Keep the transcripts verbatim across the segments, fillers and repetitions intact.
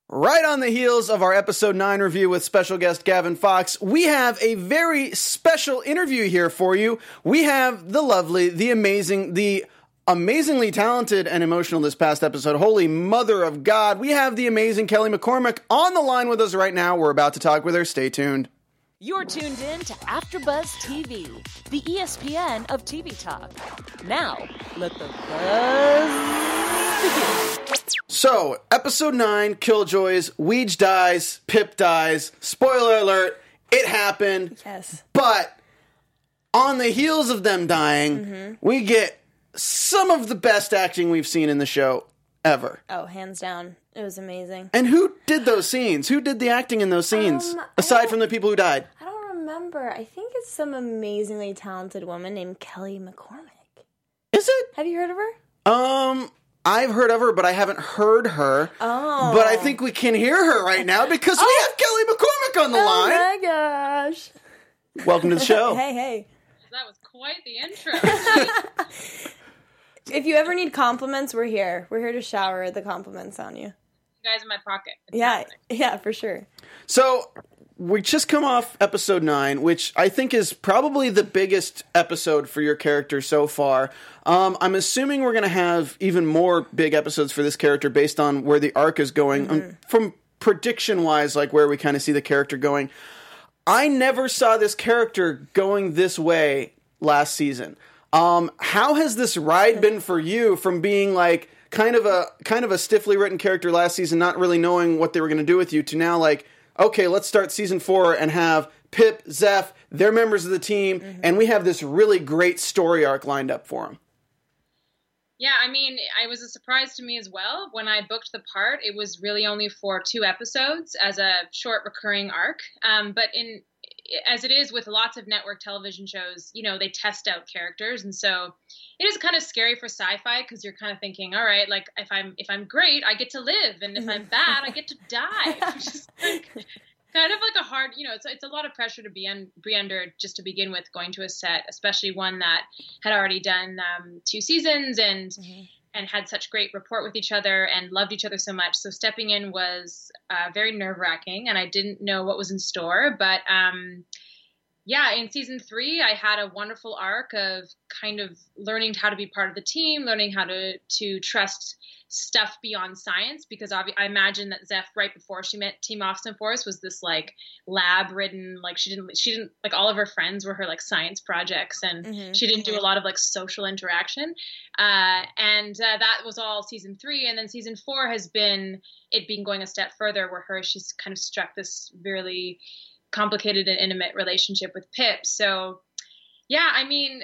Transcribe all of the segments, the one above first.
Right on the heels of our episode nine review with special guest Gavin Fox, we have a very special interview here for you. We have the lovely, the amazing, the amazingly talented and emotional this past episode. Holy Mother of God. We have the amazing Kelly McCormick on the line with us right now. We're about to talk with her. Stay tuned. You're tuned in to AfterBuzz T V, the E S P N of T V talk. Now, let the buzz begin. So, episode nine, Killjoys, Weege dies, Pip dies. Spoiler alert, it happened. Yes. But on the heels of them dying, mm-hmm. we get some of the best acting we've seen in the show ever. Oh, hands down. It was amazing. And who did those scenes? Who did the acting in those scenes? Um, aside from the people who died? I don't remember. I think it's some amazingly talented woman named Kelly McCormick. Is it? Have you heard of her? Um, I've heard of her, but I haven't heard her. Oh. But I think we can hear her right now because oh. we have Kelly McCormick on the oh line. Oh my gosh. Welcome to the show. Hey, hey. That was quite the intro. If you ever need compliments, we're here. We're here to shower the compliments on you. You guys in my pocket. It's yeah, happening. yeah, for sure. So, we just come off episode nine, which I think is probably the biggest episode for your character so far. Um, I'm assuming we're going to have even more big episodes for this character based on where the arc is going. Mm-hmm. Um, from prediction-wise, like where we kind of see the character going. I never saw this character going this way last season. Um, how has this ride been for you from being like kind of a kind of a stiffly written character last season, not really knowing what they were going to do with you, to now like, okay, let's start season four and have Pip, Zeph, they're members of the team, mm-hmm. and we have this really great story arc lined up for them. Yeah, I mean, it was a surprise to me as well. When I booked the part, it was really only for two episodes as a short recurring arc. Um, but in as it is with lots of network television shows, you know, they test out characters. And so it is kind of scary for sci-fi because you're kind of thinking, all right, like if I'm if I'm great, I get to live. And if I'm bad, I get to die. Which is like, kind of like a hard, you know, it's it's a lot of pressure to be, un, be under just to begin with going to a set, especially one that had already done um, two seasons and mm-hmm. and had such great rapport with each other and loved each other so much. So stepping in was uh, very nerve-wracking, and I didn't know what was in store. But um, yeah, in season three, I had a wonderful arc of kind of learning how to be part of the team, learning how to to trust stuff beyond science, because obvi- I imagine that Zeph, right before she met Team Austin Force, was this like lab ridden, like she didn't, she didn't, like all of her friends were her like science projects, and mm-hmm. she didn't do a lot of like social interaction. Uh, and uh, that was all season three. And then season four has been it being going a step further, where her, she's kind of struck this really complicated and intimate relationship with Pip. So yeah, I mean,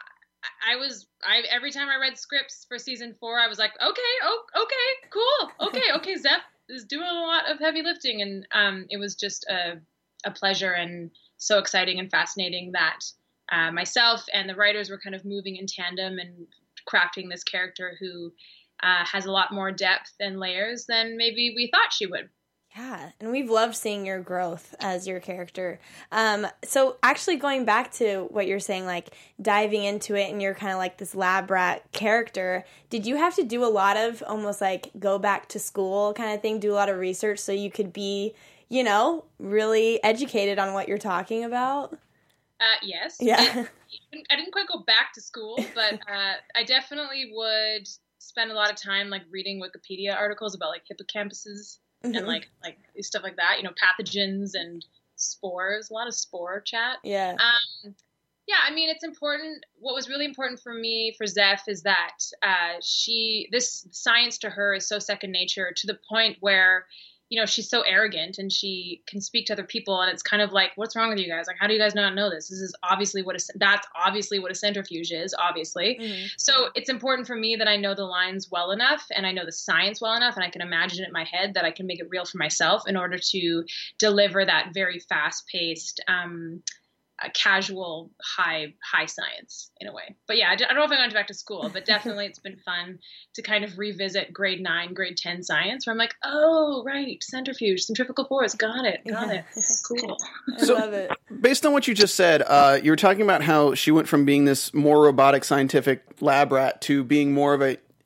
I was, I every time I read scripts for season four, I was like, okay, oh, okay, cool, okay, okay, Zeph is doing a lot of heavy lifting, and um, it was just a, a pleasure and so exciting and fascinating that uh, myself and the writers were kind of moving in tandem and crafting this character who uh, has a lot more depth and layers than maybe we thought she would. Yeah, and we've loved seeing your growth as your character. Um, so actually going back to what you're saying, like diving into it and you're kind of like this lab rat character, did you have to do a lot of almost like go back to school kind of thing, do a lot of research so you could be, you know, really educated on what you're talking about? Uh, yes. Yeah. It, I didn't quite go back to school, but uh, I definitely would spend a lot of time like reading Wikipedia articles about like hippocampuses. Mm-hmm. And like like stuff like that, you know, pathogens and spores, a lot of spore chat. Yeah. Um, yeah, I mean, it's important. What was really important for me for Zeph is that uh, she, this science to her is so second nature, to the point where, you know, she's so arrogant and she can speak to other people, and it's kind of like, what's wrong with you guys? Like, how do you guys not know this? This is obviously what a, that's obviously what a centrifuge is, obviously. Mm-hmm. So it's important for me that I know the lines well enough and I know the science well enough, and I can imagine it in my head that I can make it real for myself in order to deliver that very fast paced, um, a casual high high science in a way. But yeah, I don't know if I went back to school, but definitely it's been fun to kind of revisit grade nine, grade ten science, where I'm like, oh, right, centrifuge, centrifugal force, got it, got yeah. it, cool. I so, love it. Based on what you just said, uh, you were talking about how she went from being this more robotic scientific lab rat to being more of a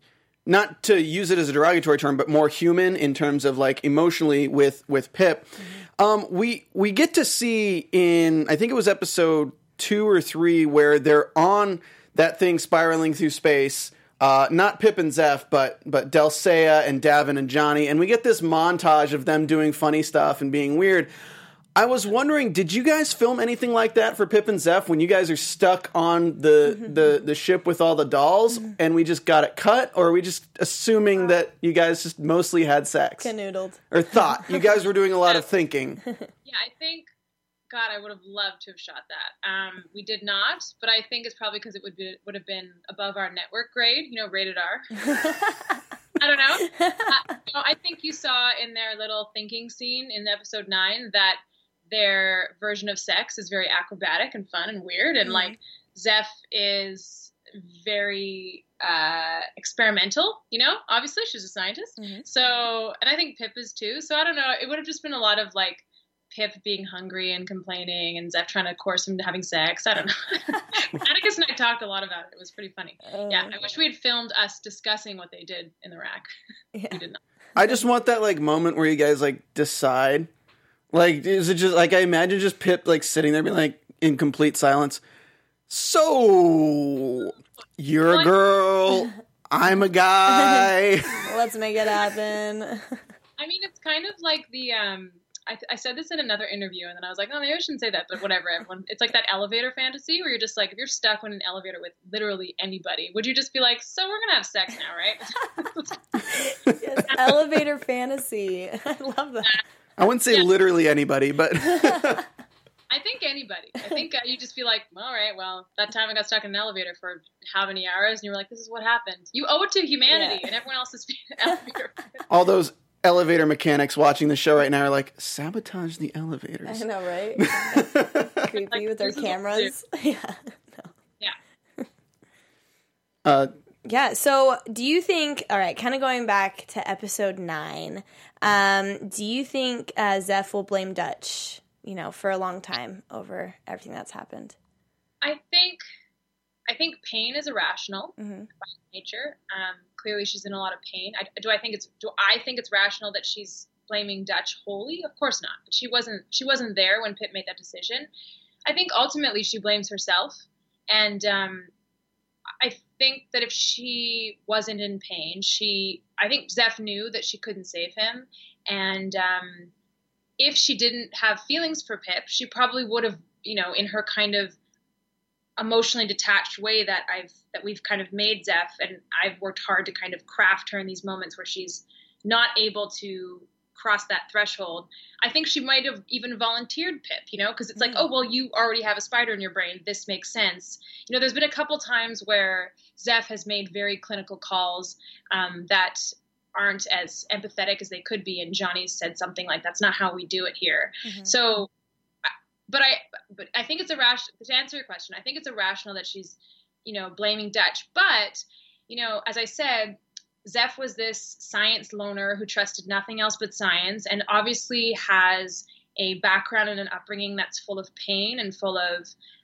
not to use it as a derogatory term, but more human in terms of like emotionally with with Pip. Mm-hmm. Um, we we get to see in I think it was episode two or three where they're on that thing spiraling through space. Uh, not Pip and Zeph, but but Delsea and Davin and Johnny, and we get this montage of them doing funny stuff and being weird. I was wondering, did you guys film anything like that for Pip and Zeph when you guys are stuck on the mm-hmm. the, the ship with all the dolls mm-hmm. and we just got it cut, or are we just assuming that you guys just mostly had sex? Canoodled. Or thought. You guys were doing a lot of thinking. Yeah, I think. God, I would have loved to have shot that. Um, we did not, but I think it's probably because it would be would have been above our network grade, you know, rated R. I don't know. Uh, you know. I think you saw in their little thinking scene in episode nine that their version of sex is very acrobatic and fun and weird, and mm-hmm. like Zeph is very uh, experimental. You know, obviously she's a scientist, mm-hmm. so and I think Pip is too. So I don't know. It would have just been a lot of like. Pip being hungry and complaining, and Zeph trying to coerce him to having sex. I don't know. Atticus and I talked a lot about it. It was pretty funny. Uh, yeah, I wish we had filmed us discussing what they did in the rack. Yeah. We did not. I just want that like moment where you guys like decide. Like, is it just like I imagine just Pip like sitting there being like in complete silence. So you're what? a girl. I'm a guy. Let's make it happen. I mean, it's kind of like the. um I, I said this in another interview, and then I was like, oh, maybe I shouldn't say that, but whatever. Everyone, it's like that elevator fantasy where you're just like, if you're stuck in an elevator with literally anybody, would you just be like, so we're going to have sex now, right? Yes, elevator fantasy. I love that. I wouldn't say yeah. literally anybody, but... I think anybody. I think uh, you just be like, all right, well, that time I got stuck in an elevator for how many hours, and you were like, this is what happened. You owe it to humanity, yeah. and everyone else is elevator. All those... elevator mechanics watching the show right now are like, sabotage the elevators. I know, right? Creepy like, with their cameras. Yeah. No. Yeah. Uh, yeah. So, do you think? All right, kind of going back to episode nine. Um, do you think uh, Zeph will blame Dutch? You know, for a long time over everything that's happened. I think. I think pain is irrational mm-hmm. by nature. Um, clearly, she's in a lot of pain. I, do I think it's do I think it's rational that she's blaming Dutch wholly? Of course not. But she wasn't. She wasn't there when Pip made that decision. I think ultimately she blames herself, and um, I think that if she wasn't in pain, she. I think Zeph knew that she couldn't save him, and um, if she didn't have feelings for Pip, she probably would have, you know, in her kind of emotionally detached way that I've that we've kind of made Zeph, and I've worked hard to kind of craft her in these moments where she's not able to cross that threshold. I think she might have even volunteered Pip, you know, because it's like, oh, well, you already have a spider in your brain. This makes sense. You know, there's been a couple times where Zeph has made very clinical calls um, that aren't as empathetic as they could be, and Johnny's said something like, that's not how we do it here. Mm-hmm. So But I, but I think it's irrational. To answer your question, I think it's irrational that she's, you know, blaming Dutch. But, you know, as I said, Zeph was this science loner who trusted nothing else but science, and obviously has a background and an upbringing that's full of pain and full of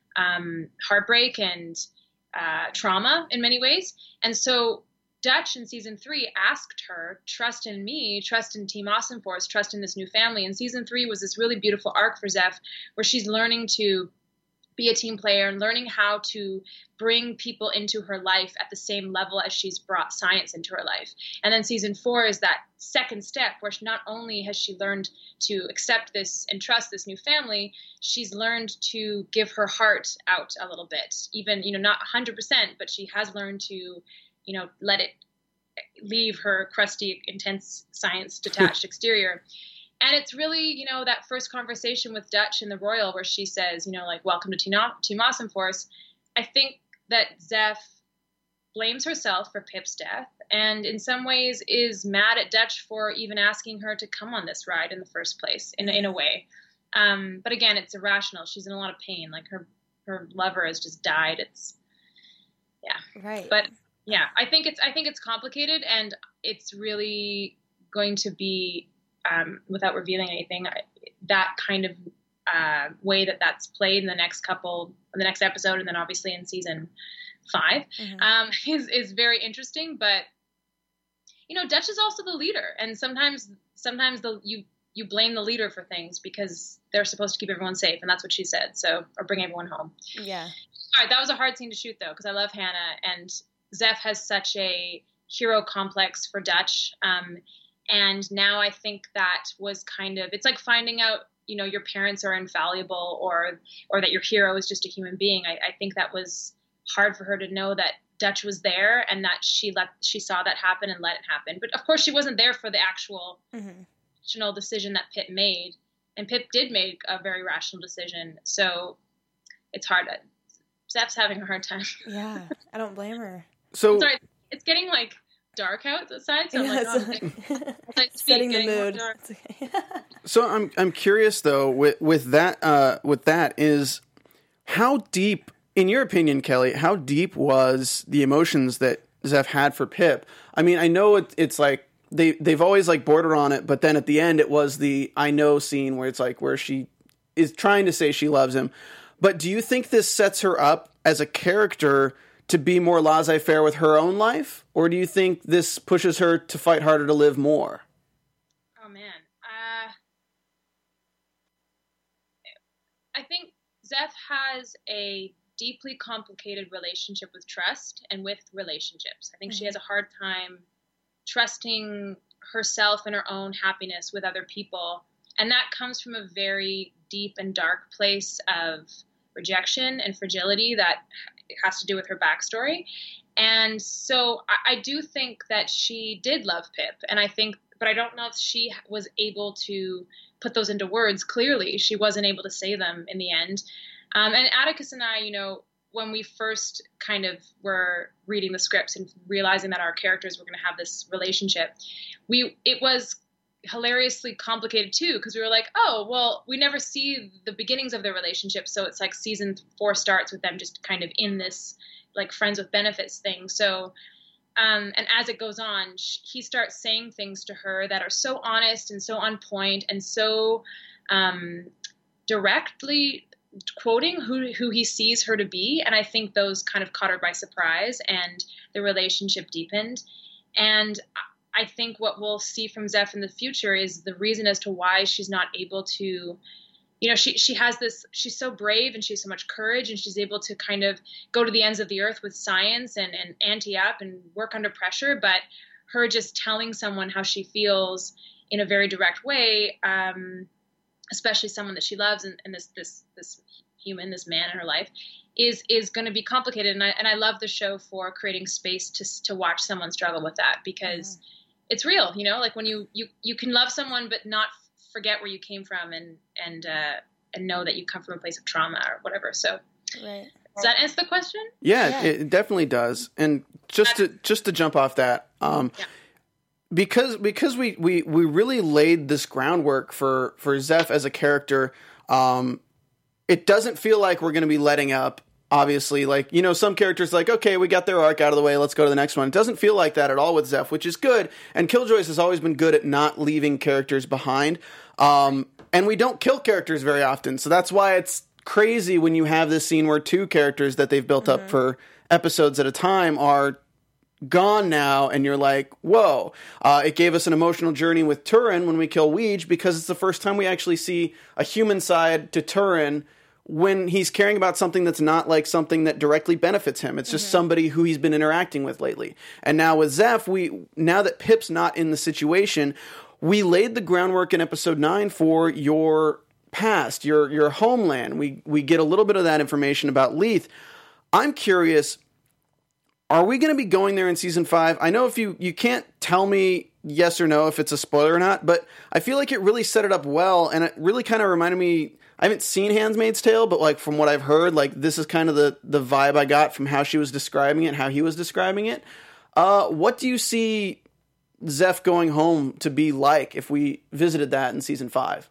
um, heartbreak and uh, trauma in many ways. And so Dutch in season three asked her, trust in me, trust in Team Awesome Force, trust in this new family. And season three was this really beautiful arc for Zeph where she's learning to be a team player and learning how to bring people into her life at the same level as she's brought science into her life. And then season four is that second step where she, not only has she learned to accept this and trust this new family, she's learned to give her heart out a little bit, even, you know, not one hundred percent, but she has learned to, you know, let it leave her crusty, intense, science detached exterior. And it's really, you know, that first conversation with Dutch in the Royal where she says, you know, like, welcome to Team Awesome Force. I think that Zeph blames herself for Pip's death and in some ways is mad at Dutch for even asking her to come on this ride in the first place, in, in a way. Um, but again, it's irrational. She's in a lot of pain. Like her, her lover has just died. It's, yeah. Right. But yeah, I think it's, I think it's complicated, and it's really going to be, Um, without revealing anything, that kind of uh, way that that's played in the next couple, in the next episode, and then obviously in season five, mm-hmm. um, is is very interesting. But you know, Dutch is also the leader, and sometimes sometimes the you you blame the leader for things because they're supposed to keep everyone safe, and that's what she said. So, or bring everyone home. Yeah. All right, that was a hard scene to shoot though, because I love Hannah, and Zeph has such a hero complex for Dutch, um, and now I think that was kind of, it's like finding out, you know, your parents are infallible, or or that your hero is just a human being. I, I think that was hard for her to know that Dutch was there, and that she let she saw that happen and let it happen. But of course, she wasn't there for the actual mm-hmm. rational decision that Pip made, and Pip did make a very rational decision. So it's hard. Zeph's having a hard time. Yeah, I don't blame her. So sorry, it's getting like dark outside, so I'm yeah, like, oh, like, like setting the mood. So I'm I'm curious though, with with that uh, with that is how deep, in your opinion, Kelly, how deep was the emotions that Zeph had for Pip? I mean, I know it, it's like they they've always like bordered on it, but then at the end it was the I know scene where it's like where she is trying to say she loves him. But do you think this sets her up as a character to be more laissez-faire with her own life? Or do you think this pushes her to fight harder to live more? Oh, man. Uh, I think Zeph has a deeply complicated relationship with trust and with relationships. I think mm-hmm. she has a hard time trusting herself and her own happiness with other people. And that comes from a very deep and dark place of rejection and fragility that has to do with her backstory. And so I, I do think that she did love Pip. And I think, but I don't know if she was able to put those into words clearly. She wasn't able to say them in the end. Um, and Atticus and I, you know, when we first kind of were reading the scripts and realizing that our characters were going to have this relationship, we, it was hilariously complicated too, because we were like, oh, well, we never see the beginnings of their relationship, so it's like season four starts with them just kind of in this like friends with benefits thing. So um and as it goes on, sh- he starts saying things to her that are so honest and so on point and so um directly quoting who who he sees her to be, and I think those kind of caught her by surprise, and the relationship deepened. And I think what we'll see from Zeph in the future is the reason as to why she's not able to, you know, she, she has this, she's so brave and she has so much courage, and she's able to kind of go to the ends of the earth with science and, and ante up and work under pressure. But her just telling someone how she feels in a very direct way, um, especially someone that she loves and, and this, this, this human, this man in her life, is is going to be complicated. And I, and I love the show for creating space to to watch someone struggle with that, because mm-hmm. it's real, you know, like when you, you, you can love someone, but not forget where you came from, and, and, uh, and know that you come from a place of trauma or whatever. So right. Does that answer the question? Yeah, yeah. it definitely does. And just to, just to jump off that, um, yeah. because, because we, we, we really laid this groundwork for, for Zeph as a character, um, it doesn't feel like we're going to be letting up. Obviously, like, you know, some characters like, okay, we got their arc out of the way, let's go to the next one. It doesn't feel like that at all with Zeph, which is good. And Killjoys has always been good at not leaving characters behind. Um, and we don't kill characters very often. So that's why it's crazy when you have this scene where two characters that they've built mm-hmm. up for episodes at a time are gone now, and you're like, whoa. Uh, it gave us an emotional journey with Turin when we kill Weege, because it's the first time we actually see a human side to Turin when he's caring about something that's not like something that directly benefits him. It's just mm-hmm. somebody who he's been interacting with lately. And now with Zeph, we now that Pip's not in the situation, we laid the groundwork in episode nine for your past, your your homeland. We we get a little bit of that information about Leith. I'm curious, are we going to be going there in season five? I know if you you can't tell me yes or no if it's a spoiler or not, but I feel like it really set it up well, and it really kind of reminded me. I haven't seen Handmaid's Tale, but like from what I've heard, like this is kind of the, the vibe I got from how she was describing it, how he was describing it. Uh, what do you see Zeph going home to be like if we visited that in season five?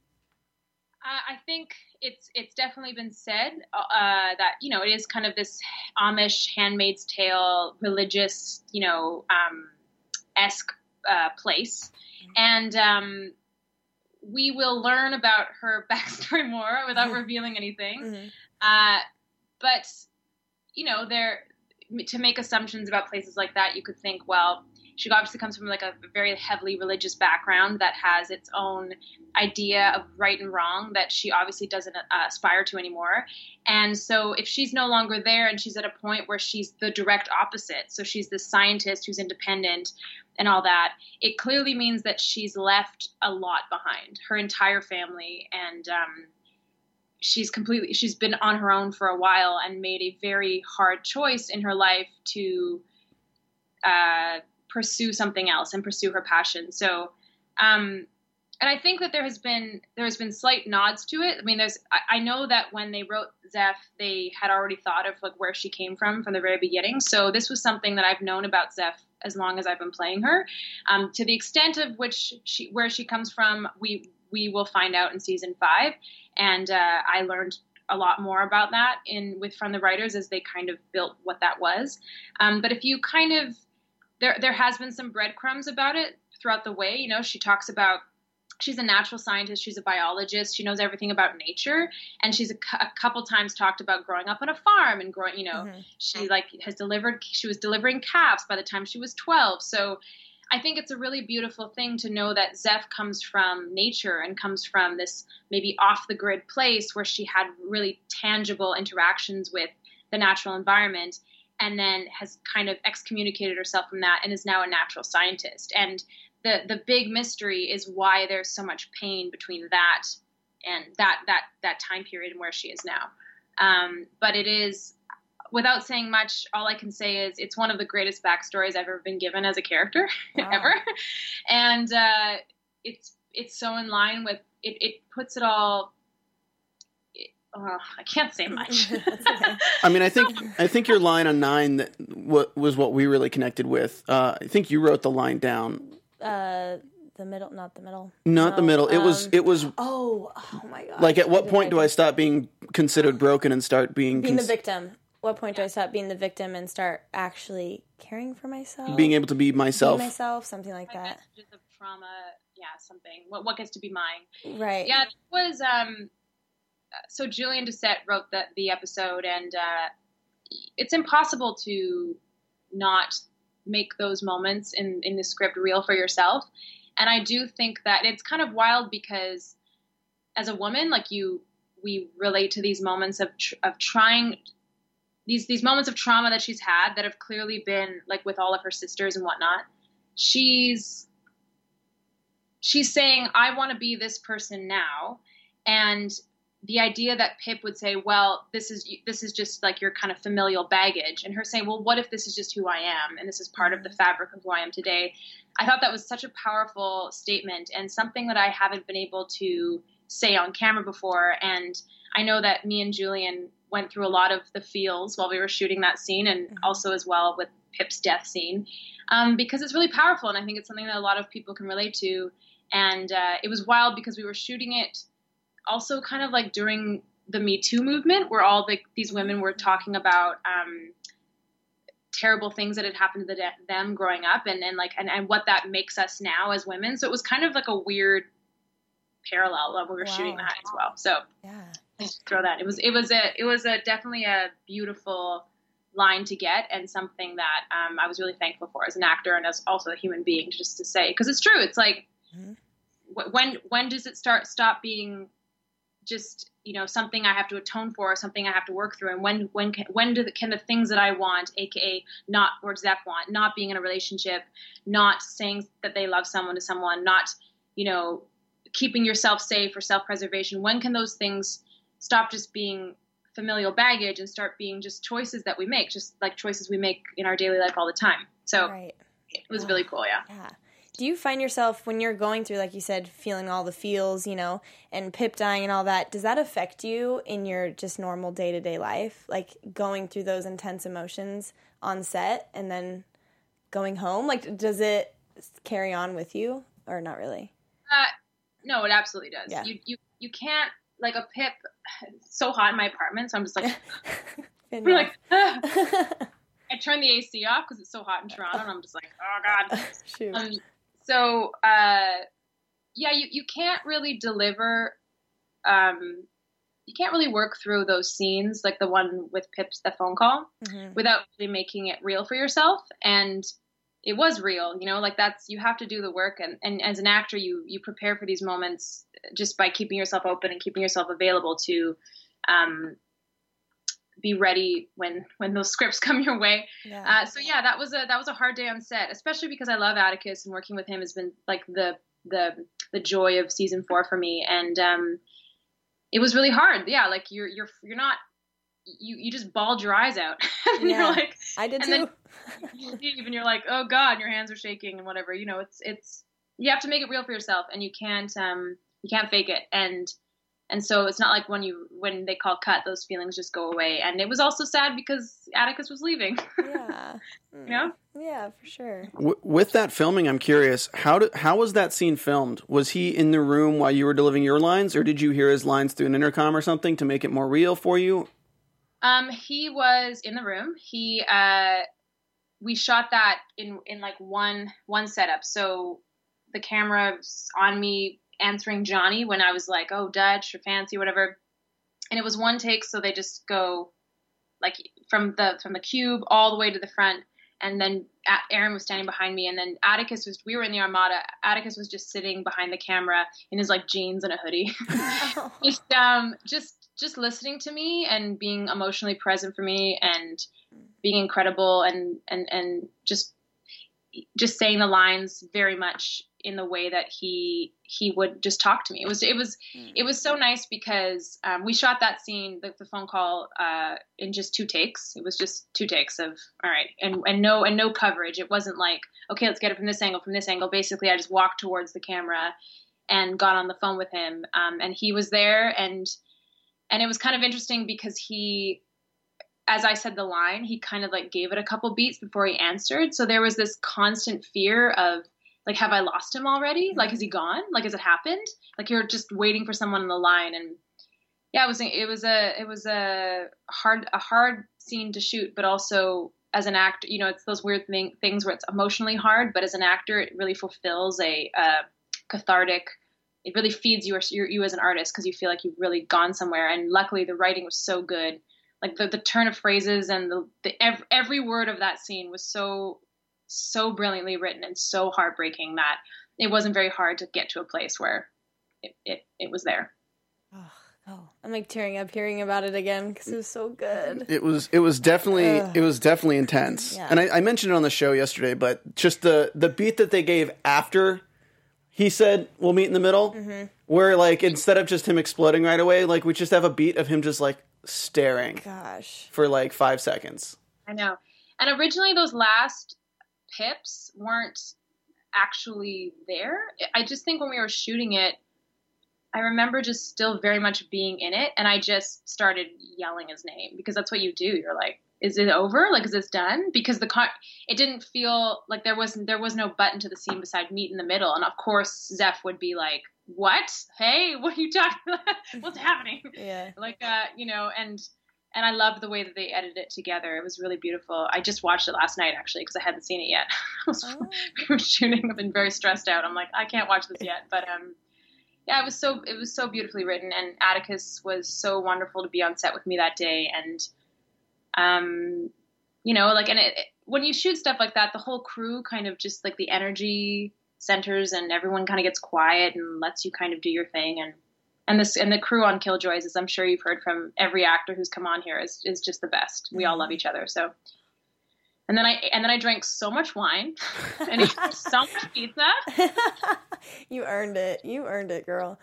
Uh, I think it's it's definitely been said uh, that, you know, it is kind of this Amish Handmaid's Tale religious, you know, um, esque uh, place, and um, we will learn about her backstory more without revealing anything. Mm-hmm. Uh, but, you know, there to make assumptions about places like that, you could think, well, she obviously comes from like a very heavily religious background that has its own idea of right and wrong that she obviously doesn't uh, aspire to anymore. And so if she's no longer there and she's at a point where she's the direct opposite, so she's this scientist who's independent and all that, it clearly means that she's left a lot behind, her entire family. And um, she's completely, she's been on her own for a while and made a very hard choice in her life to uh, pursue something else and pursue her passion. So, um, and I think that there has been, there has been slight nods to it. I mean, there's, I, I know that when they wrote Zeph, they had already thought of like where she came from from the very beginning. So this was something that I've known about Zeph as long as I've been playing her. Um, to the extent of which she, where she comes from, we, we will find out in season five. And, uh, I learned a lot more about that in with from the writers as they kind of built what that was. Um, but if you kind of, there, there has been some breadcrumbs about it throughout the way. You know, she talks about, she's a natural scientist. She's a biologist. She knows everything about nature. And she's a, cu- a couple times talked about growing up on a farm and growing, you know, mm-hmm. she like has delivered, she was delivering calves by the time she was twelve. So I think it's a really beautiful thing to know that Zeph comes from nature and comes from this maybe off the grid place where she had really tangible interactions with the natural environment, and then has kind of excommunicated herself from that and is now a natural scientist. And the the big mystery is why there's so much pain between that and that that that time period and where she is now. Um, but it is, without saying much, all I can say is it's one of the greatest backstories I've ever been given as a character, wow. ever. And uh, it's it's so in line with it. It puts it all. It, oh, I can't say much. Okay. I mean, I think I think your line on nine that what was what we really connected with. Uh, I think you wrote the line down. Uh, the middle, not the middle. Not no, the middle. It um, was. It was. Oh, oh my god! Like, at what I point do I stop being considered broken and start being being cons- the victim? What point do I stop being the victim and start actually caring for myself? Being able to be myself. Be myself, something like I that. just the trauma, yeah, something. What what gets to be mine? Right. Yeah, it was. Um, so Julian Doucette wrote the the episode, and uh, it's impossible to not make those moments in in the script real for yourself. And I do think that it's kind of wild because as a woman, like you, we relate to these moments of tr- of trying. These these moments of trauma that she's had that have clearly been like with all of her sisters and whatnot. She's she's saying, I want to be this person now. And the idea that Pip would say, well, this is this is just like your kind of familial baggage. And her saying, well, what if this is just who I am? And this is part of the fabric of who I am today. I thought that was such a powerful statement and something that I haven't been able to say on camera before. And I know that me and Julian went through a lot of the feels while we were shooting that scene, and mm-hmm. also as well with Pip's death scene, um, because it's really powerful, and I think it's something that a lot of people can relate to. And uh, it was wild because we were shooting it also kind of like during the Me Too movement, where all the, these women were talking about um, terrible things that had happened to the, them growing up, and, and like and, and what that makes us now as women. So it was kind of like a weird parallel when we were wow. shooting that as well. So yeah. Just throw that. It was it was a it was a definitely a beautiful line to get, and something that um, I was really thankful for as an actor and as also a human being, just to say, because it's true. It's like mm-hmm. wh- when when does it start stop being just, you know, something I have to atone for, or something I have to work through, and when when can, when do the, can the things that I want, aka not or Zeph want, not being in a relationship, not saying that they love someone to someone, not, you know, keeping yourself safe or self-preservation, when can those things stop just being familial baggage and start being just choices that we make, just like choices we make in our daily life all the time. So right. it was oh, really cool. Yeah. Yeah. Do you find yourself when you're going through, like you said, feeling all the feels, you know, and Pip dying and all that, does that affect you in your just normal day-to-day life? Like going through those intense emotions on set and then going home? Like, does it carry on with you or not really? Uh, no, it absolutely does. Yeah. You, you, you can't, like a Pip, it's so hot in my apartment, so I'm just like, I'm like, ah. I turn the A C off because it's so hot in Toronto, and I'm just like, oh god. Shoot. Um, so, uh, yeah, you, you can't really deliver, um, you can't really work through those scenes, like the one with Pip's, the phone call, mm-hmm. without really making it real for yourself. And it was real, you know, like that's, you have to do the work. And, and as an actor, you, you prepare for these moments just by keeping yourself open and keeping yourself available to, um, be ready when, when those scripts come your way. Yeah. Uh, so yeah, that was a, that was a hard day on set, especially because I love Atticus, and working with him has been like the, the, the joy of season four for me. And, um, it was really hard. Yeah. Like you're, you're, you're not, you, you just bawled your eyes out. And yeah, you're like, I did and too. Then you leave and you're like, oh God, your hands are shaking and whatever, you know, it's, it's, you have to make it real for yourself, and you can't, um, you can't fake it. And, and so it's not like when you, when they call cut, those feelings just go away. And it was also sad because Atticus was leaving. Yeah. You know? Yeah, for sure. W- with that filming, I'm curious, how did, how was that scene filmed? Was he in the room while you were delivering your lines, or did you hear his lines through an intercom or something to make it more real for you? Um, he was in the room. He, uh, we shot that in, in like one, one setup. So the camera's on me answering Johnny when I was like, oh, Dutch or Fancy, whatever. And it was one take. So they just go like from the, from the cube all the way to the front. And then Aaron was standing behind me. And then Atticus was, we were in the Armada. Atticus was just sitting behind the camera in his like jeans and a hoodie. just, um, just, just listening to me and being emotionally present for me and being incredible and, and, and just, just saying the lines very much in the way that he, he would just talk to me. It was, it was, it was so nice because, um, we shot that scene, the, the phone call, uh, in just two takes. It was just two takes of, all right. And, and no, and no coverage. It wasn't like, okay, let's get it from this angle, from this angle. Basically I just walked towards the camera and got on the phone with him. Um, and he was there, and, and it was kind of interesting because he, as I said the line, he kind of like gave it a couple beats before he answered. So there was this constant fear of like, have I lost him already? Like, is he gone? Like, has it happened? Like, you're just waiting for someone on the line. And yeah, it was, it was a, it was a hard, a hard scene to shoot, but also as an actor, you know, it's those weird thing, things where it's emotionally hard, but as an actor, it really fulfills a, uh, cathartic, it really feeds you, you, you as an artist, because you feel like you've really gone somewhere. And luckily the writing was so good. Like the, the turn of phrases and the, the every, every word of that scene was so, so brilliantly written and so heartbreaking that it wasn't very hard to get to a place where it, it, it was there. Oh, oh, I'm like tearing up hearing about it again because it was so good. It was, it was definitely, Ugh. it was definitely intense. Yeah. And I, I mentioned it on the show yesterday, but just the, the beat that they gave after he said, we'll meet in the middle, mm-hmm. where like, instead of just him exploding right away, like we just have a beat of him just like staring Gosh. for like five seconds. I know. And originally those last pips weren't actually there. I just think when we were shooting it, I remember just still very much being in it. And I just started yelling his name because that's what you do. You're like, is it over? Like, is this done? Because the con- it didn't feel like there was, there was no button to the scene beside meet in the middle. And of course, Zeph would be like, what? Hey, what are you talking about? What's happening? Yeah. Like, uh, you know, and, and I loved the way that they edited it together. It was really beautiful. I just watched it last night, actually, because I hadn't seen it yet. I was, oh. We were shooting. I've been very stressed out. I'm like, I can't watch this yet. But, um, yeah, it was so, it was so beautifully written. And Atticus was so wonderful to be on set with me that day. And, um, you know, like, and it, it, when you shoot stuff like that, the whole crew kind of just like the energy centers and everyone kind of gets quiet and lets you kind of do your thing. And, and this, and the crew on Killjoys, as I'm sure you've heard from every actor who's come on here, is, is just the best. We all love each other. So, and then I, and then I drank so much wine and ate so much pizza. You earned it. You earned it, girl.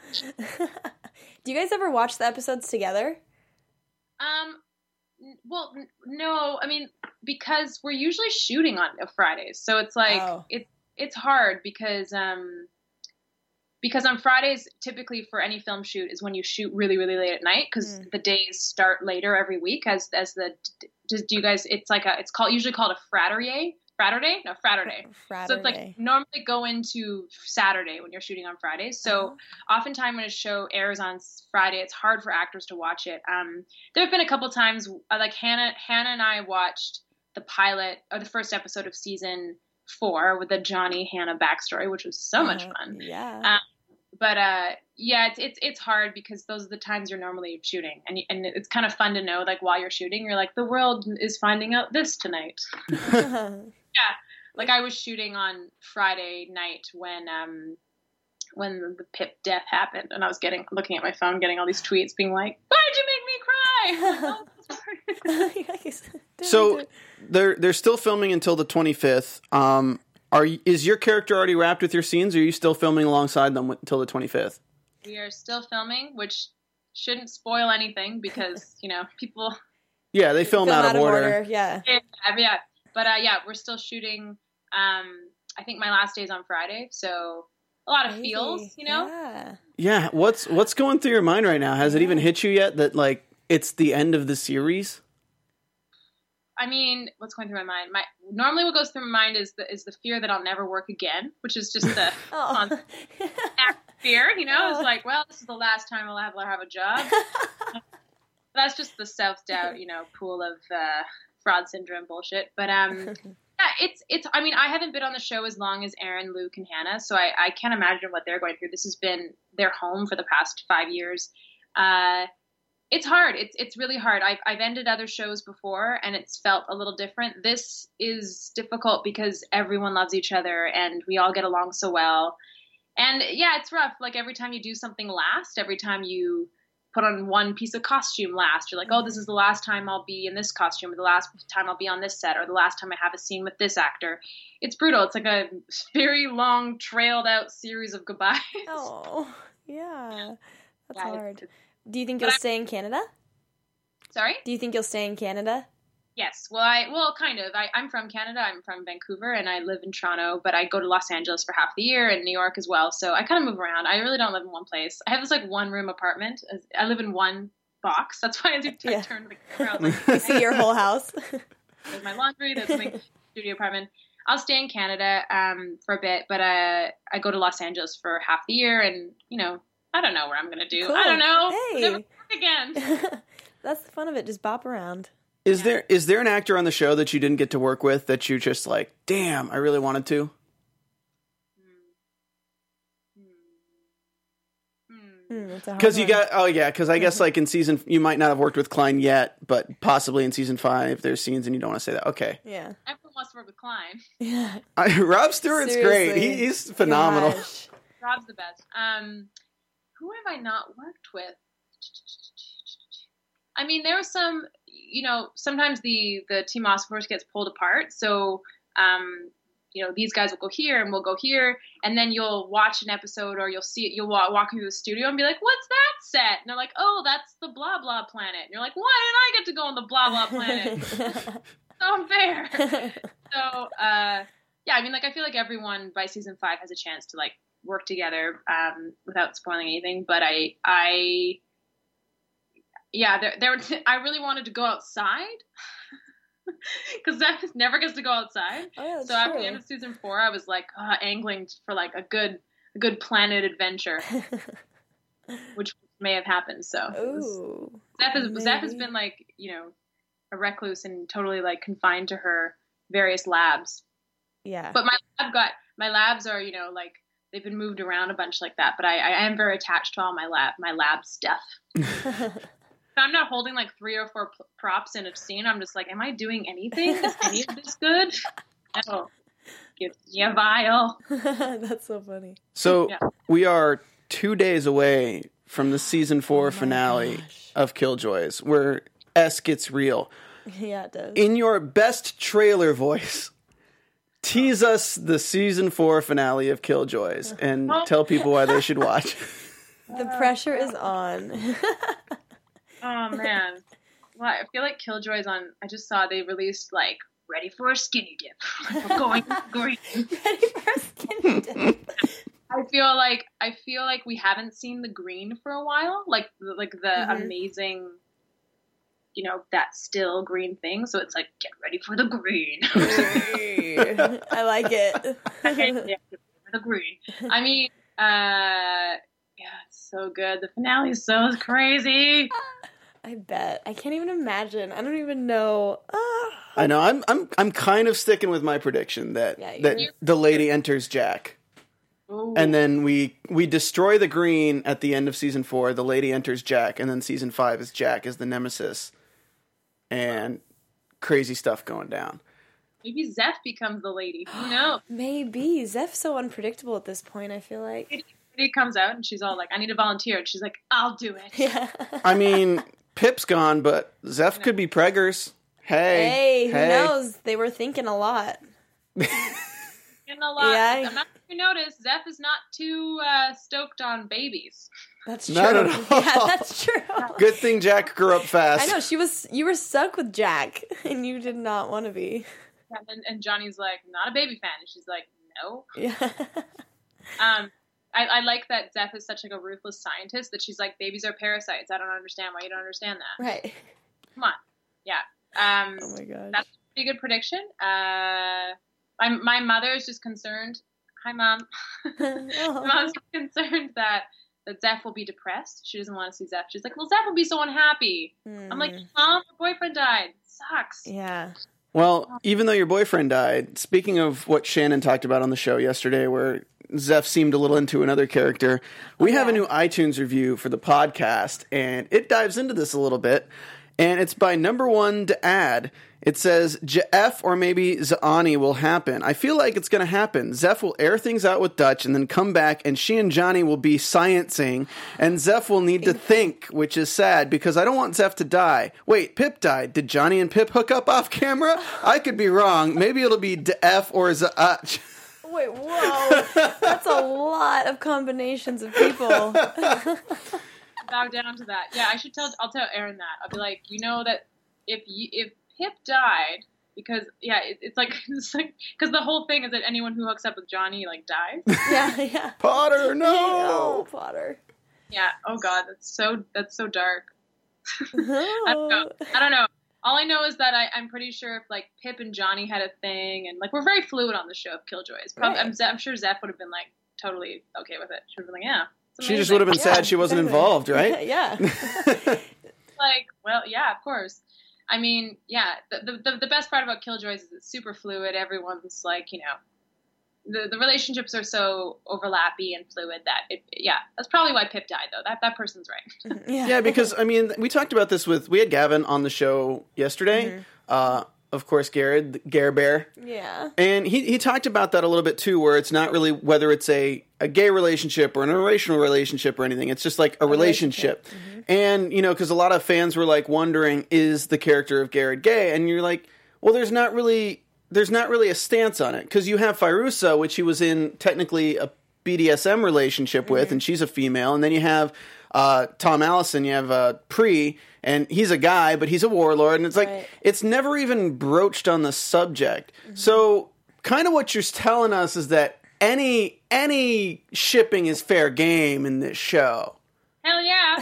Do you guys ever watch the episodes together? Um, well, no, I mean, because we're usually shooting on Fridays. So it's like, oh. it, it's hard because, um, because on Fridays, typically for any film shoot is when you shoot really, really late at night. Cause mm. the days start later every week as, as the, do you guys, it's like a, it's called, usually called a Fraturday. Fraturday? No, Fraturday. Fraturday. So it's like normally go into Saturday when you're shooting on Fridays. So oh. oftentimes when a show airs on Friday, it's hard for actors to watch it. Um, there have been a couple times, like Hannah, Hannah and I watched the pilot or the first episode of season four with the Johnny Hannah backstory, which was so uh, much fun. Yeah. Um, but uh, yeah, it's it's it's hard because those are the times you're normally shooting, and and it's kind of fun to know, like while you're shooting, you're like, the world is finding out this tonight. Yeah, Like I was shooting on Friday night when um when the Pip death happened, and I was getting looking at my phone, getting all these tweets, being like, "Why did you make me cry?" Oh, so they're they're still filming until the twenty-fifth. Um, are you, is your character already wrapped with your scenes, or are you still filming alongside them until the twenty-fifth? We are still filming, which shouldn't spoil anything because you know people. Yeah, they film, film out, out of order. order. Yeah, yeah, yeah. But uh, yeah, we're still shooting. Um, I think my last day is on Friday, so a lot of Crazy. feels, you know. Yeah. Yeah. What's what's going through your mind right now? Has yeah. it even hit you yet that like it's the end of the series? I mean, what's going through my mind? My normally what goes through my mind is the is the fear that I'll never work again, which is just the oh. fear, you know. Oh. It's like, well, this is the last time I'll have I'll have a job. That's just the self doubt, you know, pool of uh, fraud syndrome bullshit. But um, yeah, it's it's. I mean, I haven't been on the show as long as Aaron, Luke, and Hannah, so I, I can't imagine what they're going through. This has been their home for the past five years. Uh, It's hard. It's it's really hard. I've I've ended other shows before, and it's felt a little different. This is difficult because everyone loves each other, and we all get along so well. And yeah, it's rough. Like every time you do something last, every time you put on one piece of costume last, you're like, oh, this is the last time I'll be in this costume, or the last time I'll be on this set, or the last time I have a scene with this actor. It's brutal. It's like a very long, trailed out series of goodbyes. Oh, yeah. That's yeah, hard. It's, Do you think you'll stay in Canada? Sorry? Do you think you'll stay in Canada? Yes. Well, I well, kind of. I, I'm from Canada. I'm from Vancouver, and I live in Toronto, but I go to Los Angeles for half the year and New York as well. So I kind of move around. I really don't live in one place. I have this like one room apartment. I live in one box. That's why I do I yeah. turn to the camera. Like, you see your whole house. There's my laundry. There's my studio apartment. I'll stay in Canada um, for a bit, but uh, I go to Los Angeles for half the year, and you know. I don't know what I'm going to do. Cool. I don't know. Hey. Never work again. That's the fun of it. Just bop around. Is yeah. there is there an actor on the show that you didn't get to work with that you just like, damn, I really wanted to? Because you got, oh yeah, because I guess like in season, you might not have worked with Klein yet, but possibly in season five, there's scenes and you don't want to say that. Okay. Yeah. Everyone wants to work with Klein. Yeah. I, Rob Stewart's Seriously. great. He, he's phenomenal. Gosh. Rob's the best. Um, who have I not worked with? I mean, there was some, you know, sometimes the, the Team Awesome Force gets pulled apart. So, um, you know, these guys will go here and we'll go here. And then you'll watch an episode or you'll see it. You'll walk, walk through the studio and be like, what's that set? And they're like, oh, that's the blah, blah planet. And you're like, why didn't I get to go on the blah, blah planet? So unfair. So, uh, yeah, I mean, like, I feel like everyone by season five has a chance to, like, work together um, without spoiling anything. But I, I, yeah, there, there. I really wanted to go outside because Zeph never gets to go outside. Oh, yeah, so true. After the end of season four, I was like uh, angling for like a good, a good planet adventure, which may have happened. So Ooh, Zeph, is, Zeph has been like, you know, a recluse and totally like confined to her various labs. Yeah, but my lab got my labs are, you know, like. They've been moved around a bunch like that, but I, I am very attached to all my lab, my lab stuff. So I'm not holding like three or four p- props in a scene. I'm just like, am I doing anything? Is any of this good? No. Yeah, vile. That's so funny. So yeah. we are two days away from the season four oh finale gosh. of Killjoys, where S gets real. Yeah, it does. In your best trailer voice, tease us the season four finale of Killjoys and oh. tell people why they should watch. The pressure is on. Oh man, well, I feel like Killjoys on. I just saw they released like ready for a skinny dip. We're going green. Ready for a skinny dip. I feel like I feel like we haven't seen the green for a while, like like the Mm-hmm. amazing. You know, that still green thing. So it's like, get ready for the green. I like it. Yeah, get ready for the green. I mean, uh, yeah, it's so good. The finale is so crazy. I bet. I can't even imagine. I don't even know. Ah. I know. I'm I'm I'm kind of sticking with my prediction that Yeah, that you're- the lady enters Jack. Ooh. And then we we destroy the green at the end of season four. The lady enters Jack, and then season five is Jack as the nemesis, and crazy stuff going down. Maybe Zeph becomes the lady. Who knows? Maybe. Zeph's so unpredictable at this point, I feel like. He comes out and she's all like, I need a volunteer. And she's like, I'll do it. Yeah. I mean, Pip's gone, but Zeph could be preggers. Hey. Hey, who hey. knows? They were thinking a lot. And a lot. Yeah. I'm not sure you notice, Zeph is not too uh, stoked on babies. That's true. Not at all. Yeah, that's true. Good thing Jack grew up fast. I know, she was, you were stuck with Jack, and you did not want to be. And, and Johnny's like, not a baby fan. And she's like, no. Yeah. Um, I, I like that Zeph is such like a ruthless scientist that she's like, babies are parasites. I don't understand why you don't understand that. Right. Come on. Yeah. Um, Oh my gosh. That's a pretty good prediction. Uh, my, my mother is just concerned. Hi, Mom. Oh. Mom's concerned that, that Zeph will be depressed. She doesn't want to see Zeph. She's like, well, Zeph will be so unhappy. I'm like, Mom, her boyfriend died. Sucks. Yeah. Well, even though your boyfriend died, speaking of what Shannon talked about on the show yesterday, where Zeph seemed a little into another character, we have a new iTunes review for the podcast, and it dives into this a little bit. And it's by Number One to Add. It says, Jeff or maybe Zaani will happen. I feel like it's going to happen. Zeph will air things out with Dutch and then come back, and she and Johnny will be sciencing, and Zeph will need to think, which is sad, because I don't want Zeph to die. Wait, Pip died. Did Johnny and Pip hook up off camera? I could be wrong. Maybe it'll be Def or Zaach. Wait, whoa. That's a lot of combinations of people. Bow down to that. Yeah, I should tell. I'll tell Aaron that. I'll be like, you know that if you, if Pip died, because yeah, it, it's like it's like because the whole thing is that anyone who hooks up with Johnny like dies. Yeah, yeah. Potter, no! Oh, Potter. Yeah. Oh God, that's so that's so dark. Oh. I don't know. I don't know. All I know is that I, I'm pretty sure if like Pip and Johnny had a thing, and like we're very fluid on the show of Killjoys. Probably, Right. I'm, I'm sure Zeph would have been like totally okay with it. She would have been like, yeah. it's She just amazing. would have been Yeah, sad she wasn't exactly. involved, right? Yeah. Like, well, yeah, of course. I mean, yeah, the, the the best part about Killjoys is it's super fluid. Everyone's like, you know, the the relationships are so overlappy and fluid that it, yeah, that's probably why Pip died though. That that person's right. Yeah. Yeah, because, I mean, we talked about this with, we had Gavin on the show yesterday. Mm-hmm. Uh, of course, Garrett, Gare Bear. Yeah. And he, he talked about that a little bit too, where it's not really whether it's a, a gay relationship or an interracial relationship or anything. It's just like a, relationship. relationship. And, you know, because a lot of fans were like wondering, is the character of Garrett gay? And you're like, well, there's not really, there's not really a stance on it. Because you have Fairuza, which he was in technically a B D S M relationship with, and she's a female. And then you have uh, Tom Allison, you have uh, Pre, and he's a guy, but he's a warlord. And it's like, Right. it's never even broached on the subject. So kind of what you're telling us is that any any shipping is fair game in this show. Hell yeah.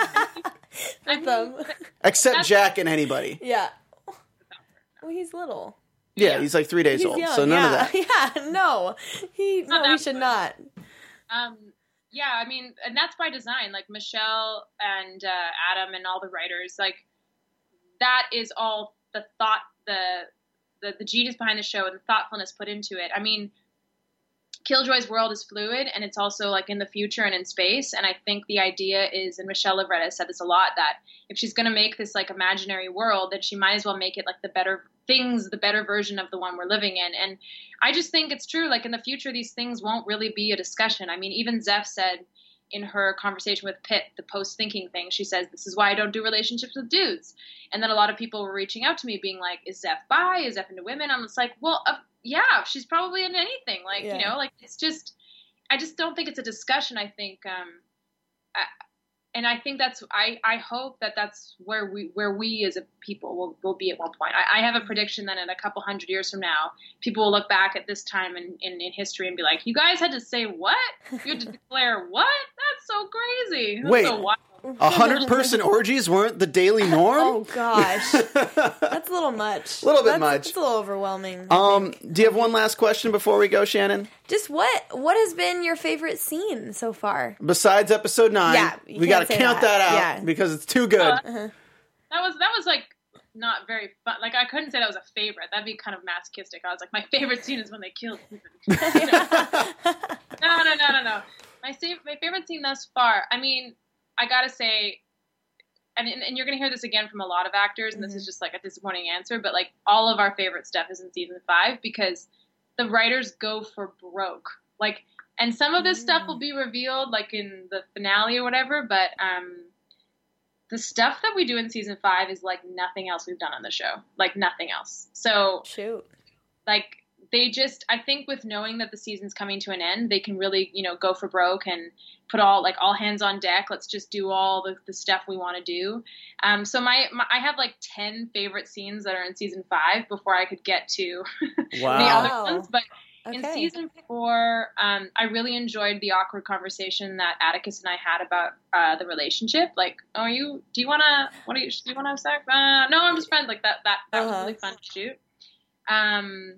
I mean, Them. Except That's- Jack and anybody. Yeah. Well, he's little. Yeah, he's like three days He's old, young. so none yeah. of that. Yeah, no. He, Not no, he that should much. not. Um, yeah, I mean, and that's by design. Like Michelle and uh, Adam and all the writers, like that is all the thought, the, the the genius behind the show and the thoughtfulness put into it. I mean, Killjoy's world is fluid, and it's also like in the future and in space. And I think the idea is, and Michelle Levretta has said this a lot, that if she's going to make this like imaginary world, then she might as well make it like the better things, the better version of the one we're living in. And I just think it's true. Like in the future, these things won't really be a discussion. I mean, even Zeph said in her conversation with Pitt, the post-thinking thing, she says, this is why I don't do relationships with dudes. And then a lot of people were reaching out to me being like, is Zeph bi? Is Zeph into women? I'm just like, well, uh, yeah, she's probably into anything. Like, Yeah. you know, like it's just, I just don't think it's a discussion. I think, um, I, and I think that's, I, I hope that that's where we, where we as a people will, will be at one point. I, I have a prediction that in a couple hundred years from now, people will look back at this time in, in, in history and be like, you guys had to say what? You had to declare what? That's so crazy. That's Wait. so wild. A hundred person orgies weren't the daily norm? Oh, gosh. That's a little much. A little bit That's, much. That's a little overwhelming. I Um, think. do you have one last question before we go, Shannon? Just what what has been your favorite scene so far? Besides episode nine, Yeah, you we got to can't say count that. that, out Yeah. because it's too good. Uh, That was, that was like not very fun. Like I couldn't say that was a favorite. That'd be kind of masochistic. I was like, my favorite scene is when they killed Ethan. No, no, no, no, no. My, sa- my favorite scene thus far, I mean, I gotta say, and, and you're going to hear this again from a lot of actors, and mm-hmm. this is just like a disappointing answer, but like all of our favorite stuff is in season five because the writers go for broke. Like, and some of this mm. stuff will be revealed like in the finale or whatever, but um, the stuff that we do in season five is like nothing else we've done on the show. Like nothing else. So, shoot. Like, they just, I think with knowing that the season's coming to an end, they can really, you know, go for broke and put all, like, all hands on deck. Let's just do all the, the stuff we want to do. Um, so my, my, I have like ten favorite scenes that are in season five before I could get to wow. the other ones. But okay. in season four, um, I really enjoyed the awkward conversation that Atticus and I had about uh, the relationship. Like, oh, you, do you want to, what do you, do you want to have sex? Uh, no, I'm just friends. Like that, that, that uh-huh. was really fun to shoot. Um,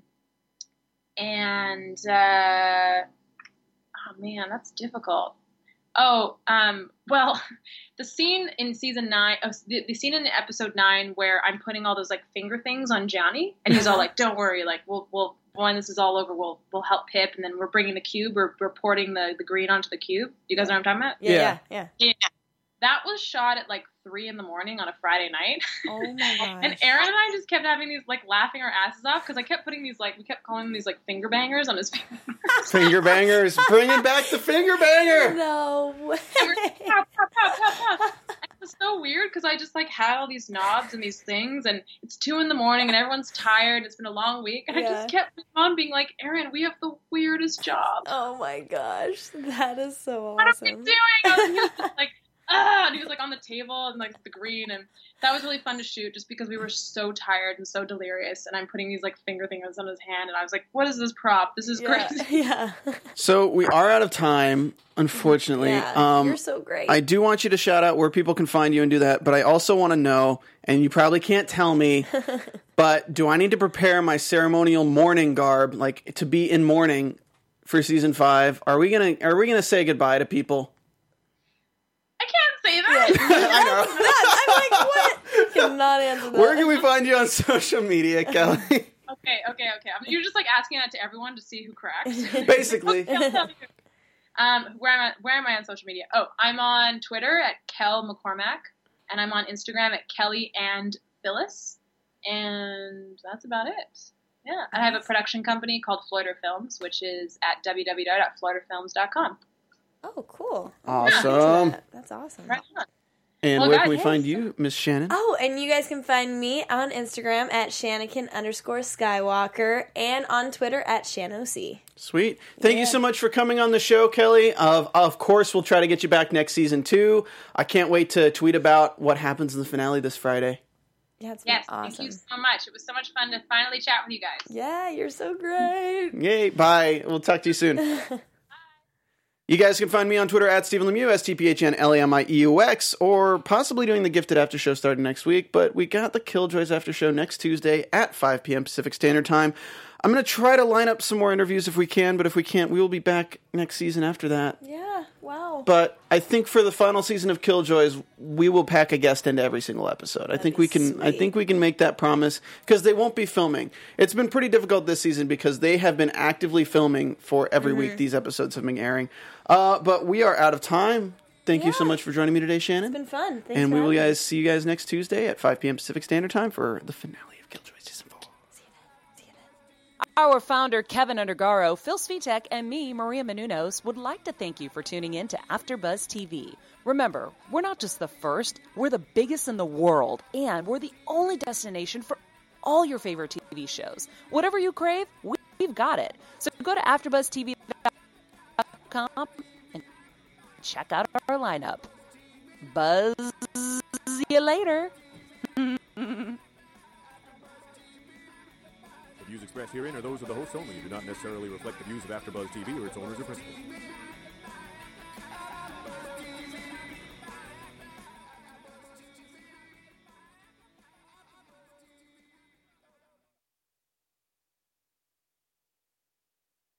And, uh, oh man, that's difficult. Oh, um, well, the scene in season nine, oh, the, the scene in episode nine where I'm putting all those like finger things on Johnny, and he's all like, "Don't worry, like we'll we'll when this is all over, we'll we'll help Pip, and then we're bringing the cube, we're we're porting the the green onto the cube." Do you guys know what I'm talking about? Yeah, yeah, yeah. yeah. That was shot at like three in the morning on a Friday night. Oh my gosh. And Aaron and I just kept having these, like, laughing our asses off because I kept putting these, like, we kept calling them these, like, finger bangers on his fingers. Finger bangers. Bringing back the finger banger. No way. Pop, pop, pop, pop, pop. It was so weird because I just, like, had all these knobs and these things, and it's two in the morning and everyone's tired. It's been a long week. And yeah. I just kept on being like, Aaron, we have the weirdest job. Oh my gosh. That is so awesome. What are we doing? I was just, like, ah, and he was like on the table and like the green, and that was really fun to shoot just because we were so tired and so delirious, and I'm putting these like finger things on his hand, and I was like, what is this prop? This is yeah, crazy. Yeah. So we are out of time, unfortunately. Yeah, um, you're so great. I do want you to shout out where people can find you and do that, but I also want to know, and you probably can't tell me, but do I need to prepare my ceremonial mourning garb, like to be in mourning for season five? Are we gonna Are we gonna say goodbye to people? I can't say that. Yeah, I know. Nuts. I'm like, what? Cannot answer that. Where can we find you on social media, Kelly? Okay, okay, okay. I mean, you're just like asking that to everyone to see who cracks. Basically. um, where am I? Where am I on social media? Oh, I'm on Twitter at Kel McCormack, and I'm on Instagram at Kelly and Phyllis, and that's about it. Yeah, I have a production company called Floyder Films, which is at w w w dot floyder films dot com. Oh, cool. Awesome. That. That's awesome. Right on. And well, where God, can we hey. find you, Miss Shannon? Oh, and you guys can find me on Instagram at Shanakin underscore Skywalker and on Twitter at ShanOC. Sweet. Thank yeah. you so much for coming on the show, Kelly. Of of course, we'll try to get you back next season, too. I can't wait to tweet about what happens in the finale this Friday. Yeah, it's yes, awesome. Thank you so much. It was so much fun to finally chat with you guys. Yeah, you're so great. Yay, bye. We'll talk to you soon. You guys can find me on Twitter at Stephen Lemieux, S T P H N L A M I E U X, or possibly doing the Gifted After Show starting next week, but we got the Killjoys After Show next Tuesday at five p.m. Pacific Standard Time. I'm going to try to line up some more interviews if we can, but if we can't, we will be back next season after that. Yeah, wow. But I think for the final season of Killjoys, we will pack a guest into every single episode. That'd I think we can sweet. I think we can make that promise because they won't be filming. It's been pretty difficult this season because they have been actively filming for every mm-hmm. week these episodes have been airing. Uh, but we are out of time. Thank yeah. you so much for joining me today, Shannon. It's been fun. Thanks and for we will having guys me. see you guys next Tuesday at five p.m. Pacific Standard Time for the finale of Killjoys Season four. See you then. See you then. Our founder, Kevin Undergaro, Phil Svitek, and me, Maria Menounos, would like to thank you for tuning in to AfterBuzz T V. Remember, we're not just the first, we're the biggest in the world, and we're the only destination for all your favorite T V shows. Whatever you crave, we've got it. So go to after buzz t v dot com and check out our lineup. Buzz you later. The views expressed herein are those of the hosts only and do not necessarily reflect the views of AfterBuzz T V or its owners or principals.